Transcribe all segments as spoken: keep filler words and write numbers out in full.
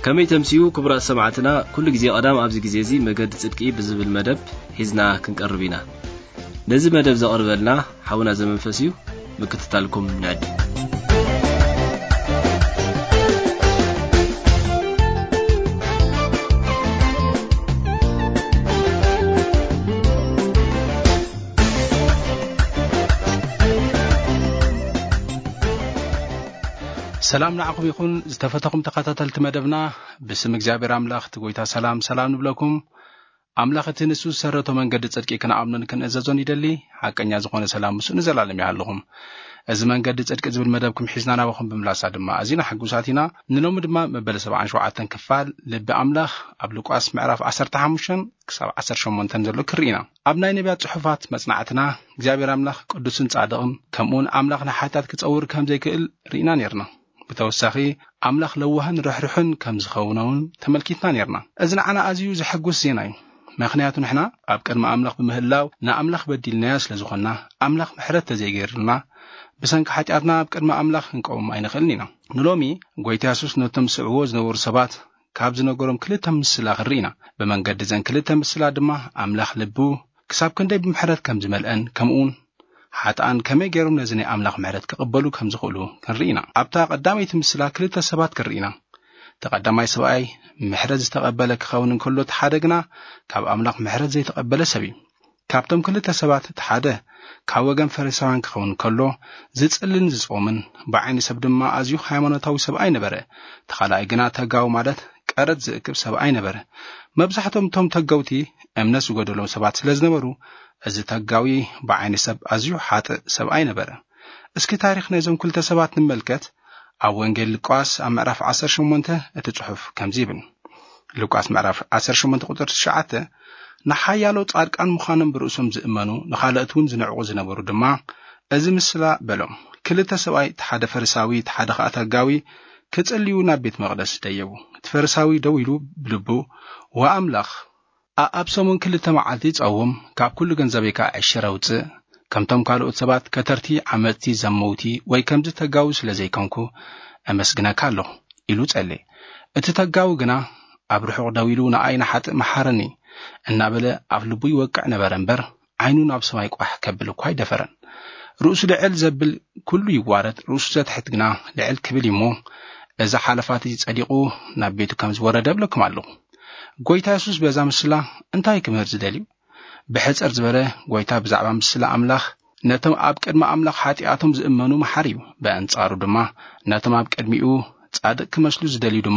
كمي تمسيو كبرى سمعتنا كل جزء قدام أبز جزيزي مجد صدقي بزب المدب حزنا كنقربينا نزي مدب زقربلنا حاولنا زمن فسيو بكتتالكم نعد سلام نعقب يكون استفتكم تقاتلت مدبنا باسم እግዚአብሔር አምላክ ትጎይታ ሰላም ሰላም ንብለኩም አምላክትን እሱ ሰረቶ መንገድ ጽድቅ ከናአምነን ከነዘዞን ይደሊ ሐቀኛ ዝኾነ ሰላም እሱ ንዘላለም ያለሁም እዚ መንገድ ጽድቅ ዝብል መደብኩም ሒዝናና በኹም ብምላሳ ድማ አዚና ሕጉሳቲና ንሎም ድማ መበለ ሰብዓ ሸውዓተ ክፋል ልብ አምላክ ኣብ ሉቃስ ምዕራፍ ዓሰርተ ሓሙሽተ ክሳብ ዓሰርተ ሸሞንተ ዘሎ ክሪና ኣብ ናይ ነቢያት ጽሑፋት መጽናዕትና እግዚአብሔር አምላክ ቅዱስን ጻድቅን ከምኡን አምላክና ሓጢአት ክጸውር ከም ዘይክእል ሪኢና ነርና بتوسخي أملاخ لوهن رحرحن كم زخونون تملكتنا نيرنا إذن أنا أزيو زحجوس زيناي مخنياتو نحنا أبكر ما أملاخ بمهلاو نا أملاخ بديل ناس لزخنا أملاخ محرت تزيجرنا بسنك حتىاتنا أبكر ما أملاخ نقوم أين خلنينا نلومي قويتاسوس نتم سعوز نور سبات كابز نقولم كلتهم مسلا غرينا بمن قد زين كلتهم مسلا دما أملاخ لبو كساب كندي بمحرت كم زملأن كمون حتى أن كم يجرون نزني أملاخ معرض كقبلوا كم زخلوا كرينا أبتا قدامي تمسلا كل تسبات كرينا تقدمي سواي محرز تقبلك خون كله تحدقنا كاب أملاخ محرز زي تقبل سبي كابتم كل تسبات تحده كاوجن فرسان خون كله زت اللي نزومن بعين سبد ما أزيو حيوانات أو سبعي نبرة تخلى جنا تجاو مادت كارد زكب سبعي نبرة مبزحتهم توم تجاوتي أمناس وجدولهم سبعة لازنبرو እዚ ተጋዊ بعين سب أزيو حات سبعي نبرة اسكي تاريخنا يزم كل تسبات نملكت أو وانجيل لقاس أم معرف عصر شمونته اتتصحف كم زيبن لقاس معرف عصر شمونته قدر شعته نحيالو تارك أن مخانم برؤسهم زئمانو نخالقتون زنعو زنبرو دماء እዚ ምስላ በሎም ክልተ ሰብኣይ ተሓደ ፈሪሳዊ ተሓደ ኸ ተጋዊ ክጽልዩ ናብ ቤት መቅደስ ደየቡ ተፈሪሳዊ ደው ኢሉ ብልቡ ወአምላኽ አብሰሙን ክልተ መዓልቲ ጻውም ካብ ኩሉ ገንዘቤካ ዕሽረውጽ ከምቶም ካልኦት ሰባት ከተርቲ ዓመቲ ዘመውቲ ወይ ከምዚ ተጋው ስለዘይኮንኩ አመስግነካ ኣለሁ ኢሉ ጸለ እቲ ተጋው ግና ኣብ ርሑቕ ደው ኢሉ ንኣይና ሓጥ መሓረኒ እናበለ ኣብ ልቡ ይወቅዕ ነበረ እምበር ዓይኑን ኣብ ሰማይ ቋሕ ከብል እኳ ይደፈረን ርእሱ ልዕል ዘብል ኩሉ ይዋረድ ርእሱ ዘትሕት ግና ልዕል ክብል ይሞ እዛ ሓለፋት ጸዲቁ ናብ ቤቱ ከም ዝወረደ ብለኩም ኣለሁ ጎይታ ኢየሱስ በዛ ምስላ እንታይ ክምህር ዝደልዩ ብሕጽር ዝበለ ጎይታ ብዛዕባ ምስላ ኣምላኽ ነቶም ኣብ ቅድሚ ኣምላኽ ሓጢኣቶም ዝእመኑ መሐሪዩ በአንጻሩ ድማ ነቶም ኣብ ቅድሚኡ ጻድቅ ክመስሉ ዝደልዩ ድማ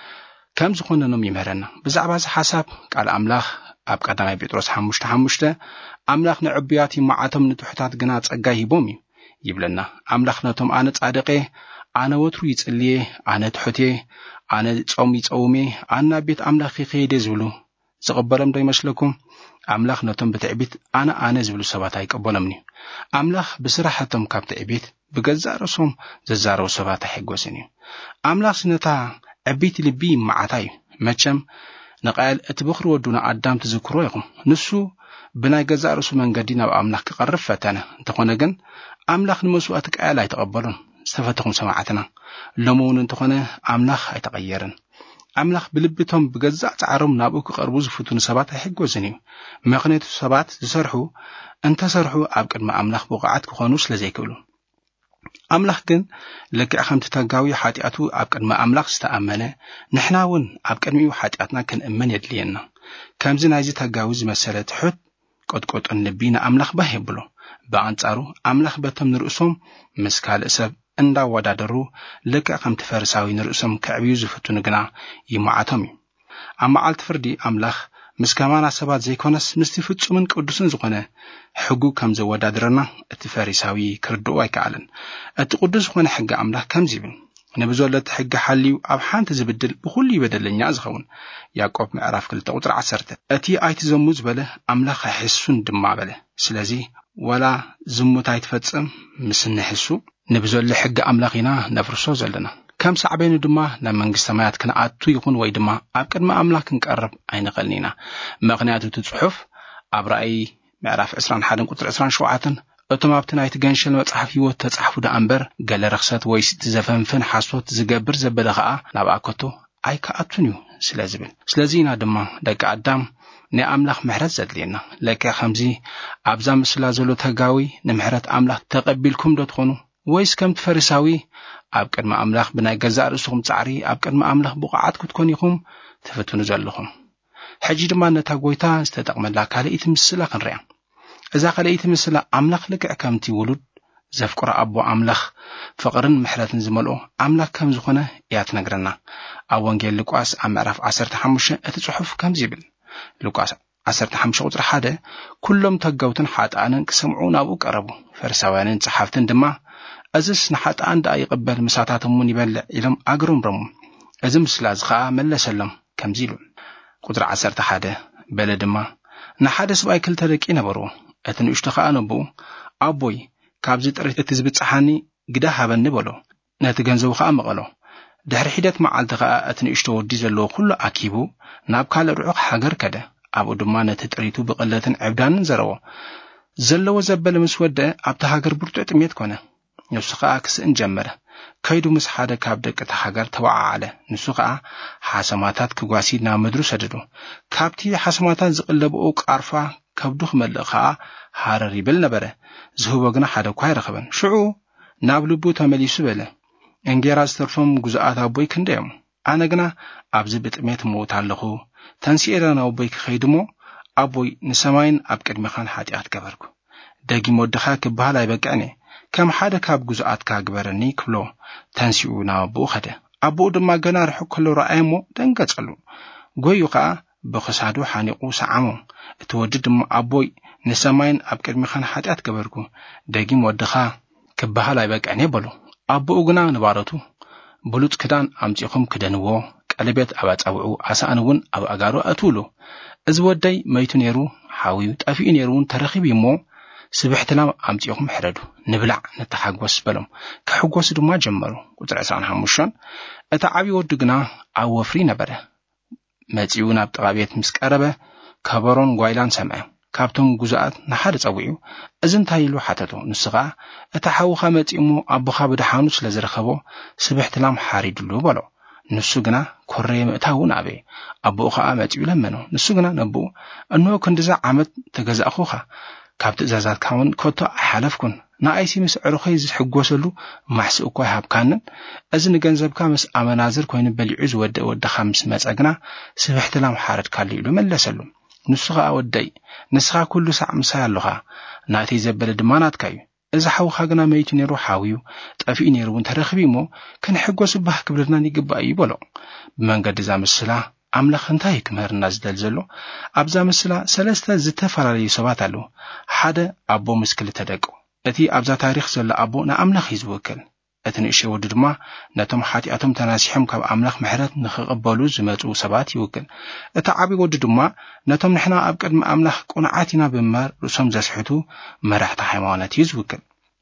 ከም ዝኾነኖም ይምህረና ብዛዕባ እዚ ሓሳብ ቃል ኣምላኽ ኣብ ቀዳማይ ጴጥሮስ ሓሙሽተ ሓሙሽተ ኣምላኽ ንዕብያት ይማዓቶም ንትሑታት ግና ጸጋ ሂቦም ይብለና ኣምላኽ ነቶም ኣነ ጻድቄ ኣነ ወትሩ ይጽልየ ኣነ ትሑቴ ኣነ ጾም ይጸውሜ ኣነ ቤት ኣምላኽ ኸይደ ዝብሉ ዝቕበሎም ዶ ይመስለኩም ኣምላኽ ነቶም ብትዕቢት ኣነ ኣነ ዝብሉ ሰባት ኣይቀበሎምኒ ኣምላኽ ብስራሕቶም ካብ ትዕቢት ብገዛእ ርእሶም ዘዛረቡ ሰባት ኣይሕጎስን እዩ ኣምላኽ ስነታ ዕቢት ልቢ ይማዓታይ መቸም نقال اتبخر ودونا أدام تذكروهم نسو بناي جزاء رسول من قدينا وأملاك تقرب فتنا تقولنا جن أملاك نمسواتك آلا يتقبلون استفتهم سماعتنا لمون تقولنا أملاك يتغيرن أملاك بلبتهم بجزاء تعرم نابوك قربوز فتون سبات حق وزنيو مقنيت سبات يسرحوا أنت سرحوا أبكر ما أملاك بقعات كخانوس لزيكولو أملاك جن لك أخم تتجاوي حاتياتو أبكر ما أملاك استأمنه نحناون أبكر ميو حاتياتنا كن أمن يدلينا كم زين عايز تجاوز مسألة حد قد قد النبينا أملاك بهبلو بأنصارو أملاك بتم نرؤسهم مسكال أسب أندا ودادرو لك أخم تفرساوي نرؤسهم كعبيوز فتون جنا يمعتمي أما على تفردي أملاك مسكمان عصبات زي كونس مستفدش من قدسن زقنا حقو كم زودا درنا التفارساوي كردو ويكعلن التقدس خون حق أملاك كم زبن نبزولت حق حليو أب حانت زبدل بخل يبدل لنا زخون يعقوب معرف كل تقطر عسرته أتي آيت زموز بله أملاك حسون دم بله سلازي ولا زموت يتفتسم مسن حسو نبزول حق أملاكنا نفرسو زلنا كم صعبين دما لما نجسمات كنا عطو يكون ويدما أبكر ما أملاك نقرب عين قلنينا مغنياتو تتصحف أبرأي معرف عسران حادم قطر عسران شوعاتن أتمابتنا يتجنشل متصحف يوت تصحفو دا أمبر قال رخصات ويس تزفنفن حاسوت زجبر زبلغاء نبقى كتو ኣይከኣቱን እዩ ስለዝብል ስለዚህ ኢና ድማ ደቂ ኣዳም ናይ ኣምላኽ ምሕረት ዘድልየና ለከ ከምዚ ኣብዛ ምስላ ዘሎ ተጋዊ ንምሕረት ኣምላኽ ተቐቢልኩም ዶ ትኾኑ ወይስ ከምቲ ፈሪሳዊ ኣብ ቅድሚ ኣምላኽ ብናይ ገዛእ ርእስኹም ጻዕሪ ኣብ ቅድሚ ኣምላኽ ብቕዓት ክትኮኑ ኢኹም ትፍትኑ ዘለኹም ሕጂ ድማ ነታ ጎይታ ዝተጠቕመላ ካልእቲ ምስላ ክንርያ እዛ ካልእቲ ምስላ ኣምላኽ ልክዕ ከምቲ ውሉድ ዘፍቅሮ ኣቦ ኣምላኽ ፍቕርን ምሕረትን ዝመልኦ ኣምላኽ ከም ዝኾነ እያ ትነግረና ኣብ ወንጌል ሉቃስ ኣብ ምዕራፍ ዓሰርተ ሓሙሽተ እቲ ጽሑፍ ከምዚ ይብል ሉቃስ ዓሰርተ ሓሙሽተ ቁጥሪ ሓደ ኩሎም ተጋውትን ሓጣንን ክሰምዑ ናብኡ ቀረቡ ፈሪሳውያንን ጸሓፍትን ድማ እዝስ ንሓጣን ዳ ይቕበል ምሳታቶም እውን ይበልዕ ኢሎም ኣግረምረሙ እዚ ምስላ እዚ ከዓ መለሰሎም ከምዚ ኢሉ ቁጥሪ ዓሰርተ ሓደ በለ ድማ ንሓደ ሰብኣይ ክልተ ደቂ ነበርዎ እቲ ንእሽቶ ከዓ ነብኡ ኣቦይ ካብዚ ጥሪት እቲ ዝብፅሓኒ ግዳ ሃበኒ በሎ ነቲ ገንዘቡ ከዓ መቐሎ ድሕሪ ሒደት መዓልቲ ከዓ እቲ ንእሽቶ ወዲ ዘለዎ ኩሉ ኣኪቡ ናብ ካልእ ርዑቕ ሃገር ከደ ኣብኡ ድማ ነቲ ጥሪቱ ብቕለትን ዕብዳንን ዘረቦ ዘለዎ ዘበለ ምስ ወድአ ኣብቲ ሃገር ብርቱዕ ጥሜት ኮነ ንሱ ከዓ ክስእን ጀመረ ከይዱ ምስ ሓደ ካብ ደቂ እቲ ሃገር ተወዓዓለ ንሱ ከዓ ሓሰማታት ክጓሲድ ናብ ምድሩ ሰደዱ ካብቲ ሓሰማታት ዝቕለብኦ ቃርፋ ከብዱ ክመልእ ከዓ ሃረር ይብል ነበረ ዝህቦ ግና ሓደ እኳ ኣይረኸበን ሽዑ ናብ ልቡ ተመሊሱ በለ እንጌራ ዝተርፎም ጉዝኣት ኣቦይ ክንደዮም ኣነ ግና ኣብዚ ብጥሜት ምውት ኣለኹ ተንሲኤለ ናብ ኣቦይ ክኸይድ እሞ ኣቦይ ንሰማይን ኣብ ቅድሚኻን ሓጢኣት ገበርኩ ደጊም ወድኻ ክበሃል ኣይበቅዕኒ ከም ሓደ ካብ ጉዝኣትካ ግበረኒ ክብሎ ተንሲኡ ናብ ኣቦኡ ኸደ ኣቦኡ ድማ ገና ርሑቕ ከሎ ረኣየ እሞ ደንገጸሉ ጎዩ ከዓ ብኽሳዱ ሓኒቑ ሰዓሞ እቲ ወዲ ድማ ኣቦይ ንሰማይን ኣብ ቅድሚኻን ሓጢኣት ገበርኩ ደጊም ወድኻ ክበሃል ኣይበቅዕኒ በሉ ኣቦኡ ግና ንባሮቱ ብሉፅ ክዳን ኣምፂኹም ክደንዎ ቀለቤት ኣብ ኣጻብዑ ኣሳእን እውን ኣብ ኣጋሩ ኣትውሉ እዚ ወደይ መይቱ ነይሩ ሓዊዩ ጠፊኡ ነይሩ እውን ተረኺቡ እሞ ስብሕትላም ኣምፂኹም ሕረዱ ንብላዕ ነተሓጐስ በሎም ክሕጐሱ ድማ ጀመሩ ቁጥሪ ዕስራን ሓሙሽተን እቲ ዓብዪ ወዲ ግና ኣብ ወፍሪ ነበረ መጺኡ ናብ ጥቓ ቤት ምስ ቀረበ ከበሮን ጓይላን ሰምዐ ካብቶም ጉዝኣት ንሓደ ጸዊዑ እዚ እንታይ ኢሉ ሓተቶ ንሱ ከዓ እቲ ሓውኻ መጺኡ እሞ ኣቦኻ ብድሓኑ ስለ ዝረኸቦ ስብሕትላም ሓሪድሉ በሎ ንሱ ግና ኮረየ ምእታው ናበየ ኣቦኡ ከዓ መጺኡ ለመኖ ንሱ ግና ነብኡ እንሆ ክንዲዛ ዓመት ተገዛእኹኻ ካብ ትእዛዛትካ እውን ከቶ ኣይሓለፍኩን ንኣይሲ ምስ ዕሩኸይ ዝሕጐሰሉ ማሕስእ እኳ ይሃብካንን እዚ ንገንዘብካ ምስ ኣመናዝር ኮይኑ በሊዑ ዝወድእ ወድኻ ምስ መጸ ግና ስብሕትላም ሓረድካሉ ኢሉ መለሰሉ ንሱ ከዓ ወደይ ንስኻ ኩሉ ሳዕ ምሳይ ኣለኻ ናተይ ዘበለ ድማ ናትካ እዩ እዚ ሓውኻ ግና መይቱ ነይሩ ሓዊዩ ጠፊኡ ነይሩ እውን ተረኺቡ እሞ ክንሕጐሱ ባህ ክብለና ይግባእ እዩ በሎ ብመንገዲ እዛ ምስላ ኣምላኽ እንታይ ክምህርና ዝደል ዘሎ ኣብዛ ምስላ ሰለስተ ዝተፈላለዩ ሰባት ኣለዉ ሓደ ኣቦ ምስ ክልተ ደቁ እቲ ኣብዛ ታሪኽ ዘሎ ኣቦ ንኣምላኽ እዩ ዝውክል እቲ ንእሽተይ ወዲ ድማ ነቶም ሓጢኣቶም ተናሲሖም ካብ ኣምላኽ ምሕረት ንኽቕበሉ ዝመፁ ሰባት ይውክል እቲ ዓብዪ ወዲ ድማ ነቶም ንሕና ኣብ ቅድሚ ኣምላኽ ቁንዓት ኢና ብምባር ርእሶም ዘስሕቱ መራሕቲ ሃይማኖት እዩ ዝውክል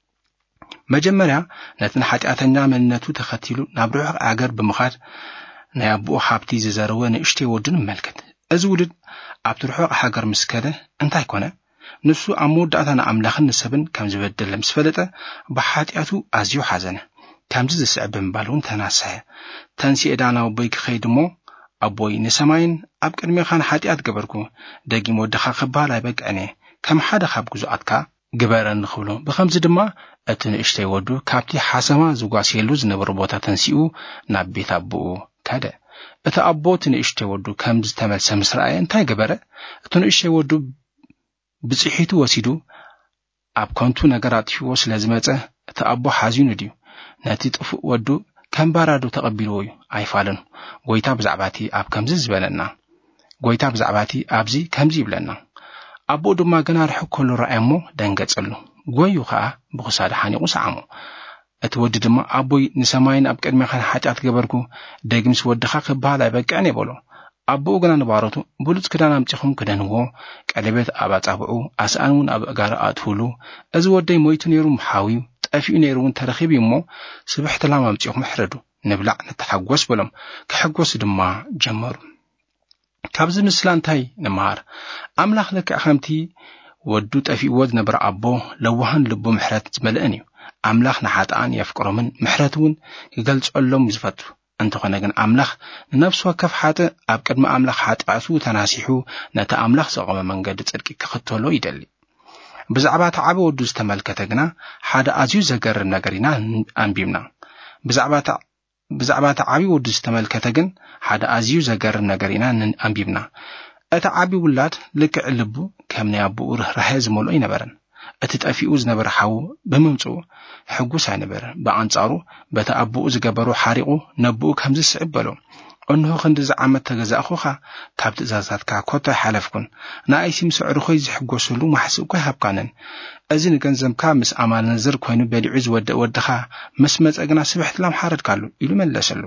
መጀመርያ ነቲ ንሓጢኣተኛ መንነቱ ተኸቲሉ ናብ ርሑቕ ኣገር ብምኻድ ናይ ኣቦኡ ሃብቲ ዝዘረወ ንእሽተይ ወዲ ንምልከት እዚ ውሉድ ኣብቲ ርሑቕ ሃገር ምስ ከደ እንታይ ኮነ ንሱ ኣብ መወዳእታ ንኣምላኽን ንሰብን ከም ዝበደለ ምስ ፈለጠ ብሓጢኣቱ ኣዝዩ ሓዘነ ከምዚ ዝስዕብ ብምባል እውን ተናሰየ ተንሲኤ ዳ ናብ ኣቦይ ክኸይድ እሞ ኣቦይ ንሰማይን ኣብ ቅድሚኻን ሓጢኣት ገበርኩ ደጊም ወድኻ ክበሃል ኣይበቅዕኒ ከም ሓደ ካብ ጉዝኣትካ ግበረኒ ክብሎ ብኸምዚ ድማ እቲ ንእሽተይ ወዱ ካብቲ ሓሰማ ዝጓስየሉ ዝነበሩ ቦታ ተንሲኡ ናብ ቤት ኣቦኡ ከደ እቲ ኣቦ እቲ ንእሽተይ ወዱ ከምዚ ዝተመልሰ ምስ ረኣየ እንታይ ገበረ እቲ ንእሽተይ ወዱ ብፅሒቱ ወሲዱ ኣብ ከንቱ ነገር ኣጥፊዎ ስለ ዝመፀ እቲ ኣቦ ሓዚኑ ድዩ ነቲ ጥፉእ ወዱ ከም ባራዶ ተቐቢልዎ እዩ ኣይፋልን ጎይታ ብዛዕባቲ ኣብ ከምዚ ዝበለና ጎይታ ብዛዕባቲ ኣብዚ ከምዚ ይብለና ኣቦኡ ድማ ገና ርሑቕ ከሎ ረኣየ እሞ ደንገጸሉ ጎዩ ከዓ ብኽሳዱ ሓኒቑ ሰዓሞ እቲ ወዲ ድማ ኣቦይ ንሰማይን ኣብ ቅድሚኻን ሓጢኣት ገበርኩ ደግምስ ወድኻ ክበሃል ኣይበቅዕን የበሎ ኣቦኡ ግና ንባሮቱ ብሉፅ ክዳን ኣምፂኹም ክደንዎ ቀለቤት ኣብ ኣጻብዑ ኣስኣን እውን ኣብ ኣጋሩ ኣትውሉ እዚ ወደይ ሞይቱ ነይሩ ሓዊዩ ጠፊኡ ነይሩ እውን ተረኺቡ እሞ ስብሕትላም ኣምፂኹም ሕረዱ ንብላዕ ነተሓጐስ በሎም ክሕጐሱ ድማ ጀመሩ ካብዚ ምስላ እንታይ ንመሃር ኣምላኽ ልክዕ ከምቲ ወዱ ጠፊእዎ ዝነበረ ኣቦ ለዋሃን ልቡ ምሕረት ዝመልአን እዩ ኣምላኽ ንሓጣን የፍቅሮምን ምሕረት እውን ክገልጸሎም ዝፈቱ እንተኾነ ግን ኣምላኽ ንነፍሱ ወከፍ ሓጥእ ኣብ ቅድሚ ኣምላኽ ሓጢኣቱ ተናሲሑ ነቲ ኣምላኽ ዘቆመ መንገዲ ጽድቂ ክኽተሎ ይደሊ። ብዛዕባ እቲ ዓቢ ወዱ ዝተመልከተ ግና ሓደ ኣዝዩ ዘገርም ነገር ኢና ኣንቢብና። ብዛዕባ ብዛዕባ እቲ ዓቢ ወዱ ዝተመልከተ ግን ሓደ ኣዝዩ ዘገርም ነገር ኢና ኣንቢብና። እቲ ዓቢ ውላድ ልክዕ ልቡ ከም ናይ ኣቦኡ ርህራሄ ዝመልኦ ይነበረን። እቲ ጠፊኡ ዝነበረ ሓዉ ብምምጽኡ ሕጉስ ኣይነበረን። ብኣንጻሩ በቲ ኣቦኡ ዝገበሮ ሓሪቑ ነብኡ ከም ዝስዕብ በሎ። እንሆ ክንዲ ዝዓመት ተገዛእኹኻ ካብ ትእዛዛትካ ኮታ ይሓለፍኩን ንኣይሲ ምስ ኣዕሩኾይ ዝሕጐሰሉ ማሕስእ እኳ ይሃብካንን። እዚ ንገንዘብካ ምስ ኣማልነዝር ኮይኑ በሊዑ ዝወድእ ወድኻ ምስ መጸግና ስብሕትላም ሓረድካሉ ኢሉ መለሰሉ።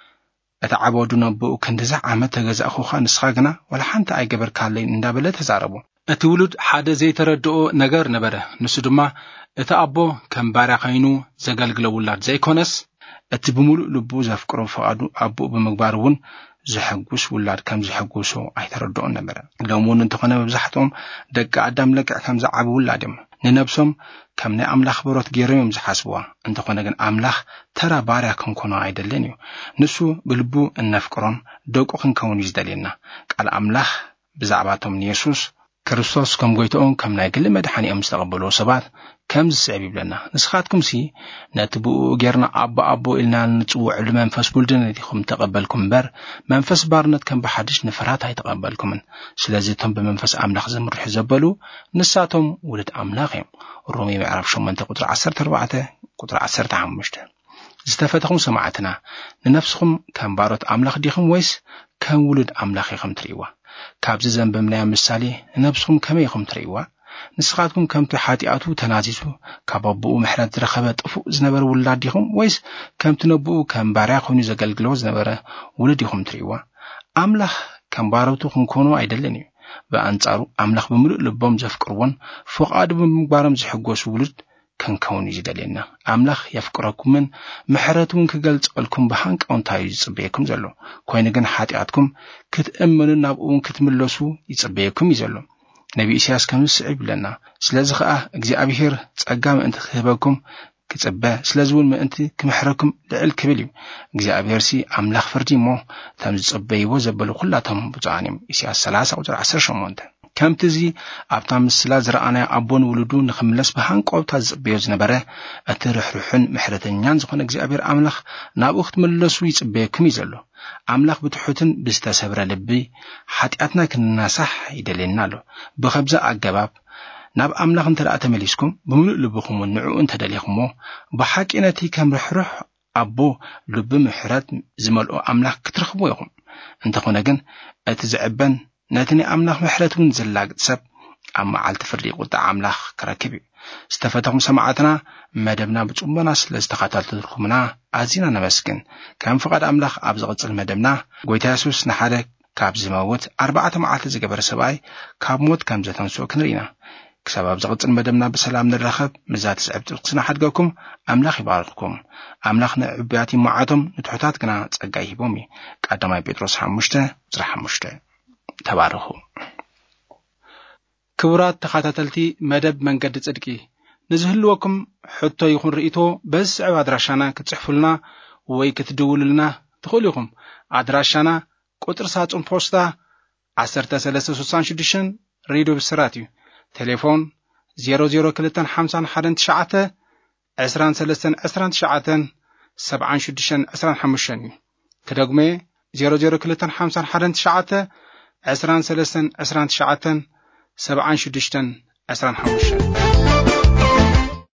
እቲ ዓቢ ወዱ ነብኡ ክንዲ ዝዓመት ተገዛእኹኻ ንስኻ ግና ወላ ሓንቲ ኣይገበርካለይን እንዳበለ ተዛረቡ። እቲ ውሉድ ሓደ ዘይተረድኦ ነገር ነበረ። ንሱ ድማ እቲ ኣቦ ከም ባርያ ኮይኑ ዘገልግሎ ውላድ ዘይኮነስ እቲ ብምሉእ ልቡ ዘፍቅሮ ፈቃዱ ኣቦኡ ብምግባር እውን ዝሕጉስ ውላድ ከም ዝሕጉሶ ኣይተረድኦን ነበረ። ሎሚ እውን እንተኾነ መብዛሕትኦም ደቂ ኣዳም ለክዕ ከም ዝዓቢ ውላድ እዮም። ንነብሶም ከም ናይ ኣምላኽ በሮት ገይሮም እዮም ዝሓስብዋ። እንተኾነ ግን ኣምላኽ ተራ ባርያ ክንኮኖ ኣይደልን እዩ። ንሱ ብልቡ እነፍቅሮን ደቁ ክንከውን እዩ ዝደልየና። ቃል ኣምላኽ ብዛዕባቶም ንየሱስ ክርስቶስ ከም ጎይቶኦም ከም ናይ ግሊ መድሓኒኦም ዝተቐበልዎ ሰባት ከም ዝስዕብ ይብለና። ንስኻትኩምሲ ነቲ ብኡ ጌርና ኣቦ ኣቦ ኢልና ንጽውዕሉ መንፈስ ውልድነት ኢኹም ተቐበልኩም እምበር መንፈስ ባርነት ከም ብሓድሽ ንፍርሃት ኣይተቐበልኩምን። ስለዚ እቶም ብመንፈስ ኣምላኽ ዝምርሑ ዘበሉ ንሳቶም ውሉድ ኣምላኽ እዮም። ሮሜ ምዕራፍ ሸሞንተ ቁጥሪ ዓሰርተ ኣርባዕተ ቁጥሪ ዓሰርተ ሓሙሽተ። ዝተፈተኹም ሰማዕትና ንነፍስኹም ከም ባሮት ኣምላኽ ዲኹም ወይስ ከም ውሉድ ኣምላኽ ኢኹም ትርእይዋ? ካብዚ ዘንበብናዮ ምሳሌ ንነፍስኹም ከመይ ኢኹም ትርእይዋ? ንስኻትኩም ከምቲ ሓጢኣቱ ተናዚዙ ካብ ኣቦኡ ምሕረት ዝረኸበ ጥፉእ ዝነበረ ውላድ ዲኹም ወይስ ከምቲ ነብኡ ከም ባርያ ኮይኑ ዘገልግሎ ዝነበረ ውሉድ ኢኹም ትርእይዋ? ኣምላኽ ከም ባሮቱ ክንኮኑ ኣይደልን እዩ። ብኣንጻሩ ኣምላኽ ብምሉእ ልቦም ዘፍቅርዎን ፈቃዱ ብምግባሮም ዝሕጎሱ ውሉድ ክንከውን እዩ ዝደልየና። ኣምላኽ የፍቅረኩምን ምሕረቱ እውን ክገልጸልኩም ብሃንቃውንታ እዩ ዝጽበየኩም ዘሎ። ኮይኑ ግን ሓጢኣትኩም ክትእምኑን ናብኡን ክትምለሱ ይጽበየኩም እዩ ዘሎ። ነቢ ኢሳያስ ከም ዝስዕብ ይብለና። ስለዚ ከዓ እግዚኣብሔር ጸጋ ምእንቲ ክህበኩም ክጽበ ስለዚ እውን ምእንቲ ክምሕረኩም ልዕል ክብል እዩ። እግዚኣብሔርሲ ኣምላኽ ፍርዲ እሞ ከም ዝጽበይዎ ዘበሉ ኩላቶም ብፁዓን እዮም። ኢሳያስ ሰላሳ ቁጥሪ ዓሰርተ ሸሞንተ። ከምቲ እዚ ኣብታ ምስላ ዝረኣናዮ ኣቦን ውሉዱ ንኽምለስ ብሃንቆብታ ዝጽበዮ ዝነበረ እቲ ርሕሩሕን ምሕረተኛን ዝኾነ እግዚኣብሔር ኣምላኽ ናብኡ ክትምለሱ ይጽበየኩም እዩ ዘሎ። ኣምላኽ ብትሑትን ብዝተሰብረ ልቢ ሓጢኣትና ክንናሳሕ ይደልየና ኣሎ። ብኸብዛ ኣገባብ ናብ ኣምላኽ እንተ ደኣ ተመሊስኩም ብምሉእ ልብኹም ንዕኡ እንተደሊኹሞ ብሓቂ ነቲ ከም ርሕሩሕ ኣቦ ልቢ ምሕረት ዝመልኦ ኣምላኽ ክትረኽቡ ኢኹም። እንተኾነ ግን እቲ ዝዕበን ነቲ ናይ ኣምላኽ ምሕረት እውን ዘላግጥ ሰብ ኣብ መዓልቲ ፍርዲ ቁጣዕ ኣምላኽ ክረክብ እዩ። ዝተፈተኹም ሰማዕትና መደብና ብጽሞና ስለ ዝተኸታተልኩምና ኣዝና ነመስግን። ከም ፍቓድ ኣምላኽ ኣብ ዝቕጽል መደብና ጎይታ የሱስ ንሓደ ካብ ዝመውት ኣርባዕተ መዓልቲ ዝገበረ ሰብኣይ ካብ ሞት ከም ዘተንስኦ ክንርኢና። ክሳብ ኣብ ዝቕጽል መደብና ብሰላም ንረኸብ። ምዛት ዝዕብ ጥልቅስና ሓድገኩም። ኣምላኽ ይባርኽኩም። ኣምላኽ ንዕብያት ይማዓቶም ንትሑታት ግና ጸጋ ይሂቦም እዩ። ቀዳማይ ጴጥሮስ ሓሙሽተ ቁጥሪ ሓሙሽተ። ተባረኹ። ክቡራት ተኸታተልቲ መደብ መንገዲ ጽድቂ ንዝህልወኩም ሕቶ ይኹን ርእይቶ በዚ ስዕብ ኣድራሻና ክትጽሕፉልና ወይ ክትድውሉልና ትኽእሉ ኢኹም። ኣድራሻና ቁጥሪ ሳጹን ፖስታ ዓሰርተ ሰለስተ ስድሳ ሽዱሽተ ሬድዮ ብስራት እዩ። ቴሌፎን ዜሮ ዜሮ ክልተ ሓምሳ ሓደ ትሽዓተ ዕስራን ሰለስተን ዕስራን ትሽዓተ ሰብዓን ሽዱሽተን ዕስራን ሓሙሽተን እዩ። ክደግሜ ዜሮ ዜሮ ክልተ ሓምሳ ሓደ ትሽዓተ ዕስራን ሰለስተን ዕስራን ትሽዓተ ሰብዓን ሽዱሽተን ዕስራን ሓሙሽተን